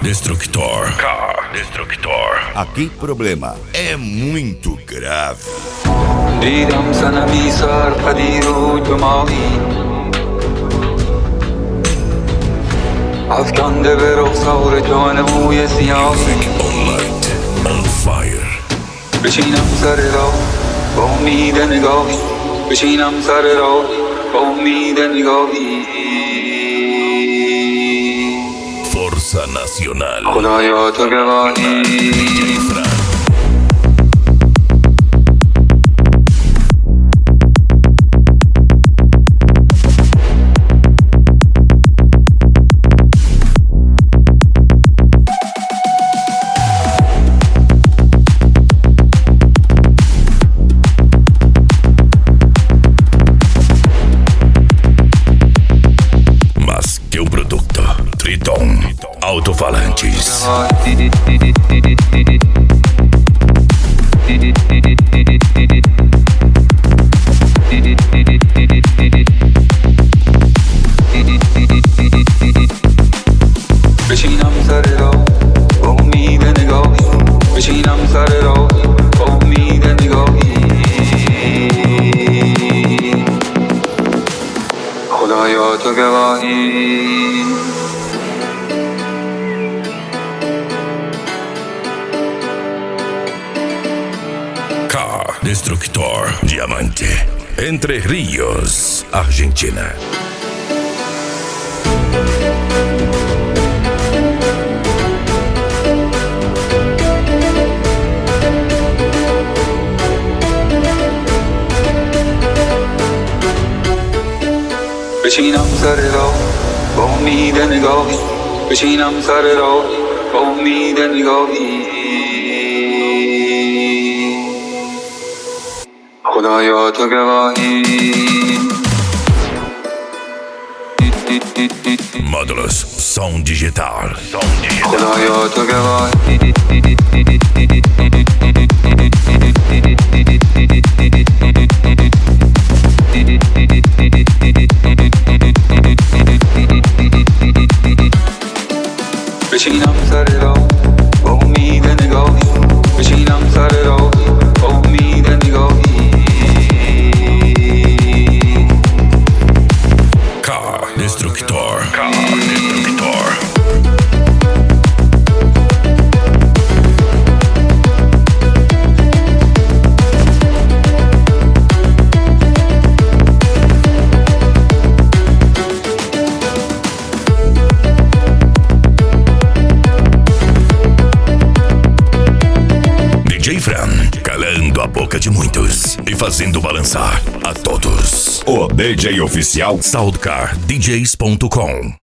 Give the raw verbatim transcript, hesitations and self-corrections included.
Destructor. Car Destructor. Aqui problema é muito grave. دیدم صنمی سرپدید به ماهی افکنده به رخسار جان موی سیاهی On light, on fire. بشینم سر راه با امید نگاهی بشینم سر راه با امید نگاهی Forza Nacional. خدایا تو گواهی دی جی Fran. Triton Altofalantes. بشینم سر راه با امید نگاهی بشینم سر راه با امید نگاهی خدایا تو گواهی Car Destructor Diamante. Entre Rios, Argentina. بشینم سر راه با امید نگاهی بشینم سر راه با امید نگاهی خدایا تو گواهی Módulos Som Digital. Som Digital. خدایا تو گواهی بشینم سر راه با امید نگاهی بشینم سر راه با امید نگاهی Car Destructor. Car Destructor. D J Fran, calando a boca de muitos e fazendo balançar a todos. O D J oficial Soundcar D Js ponto com.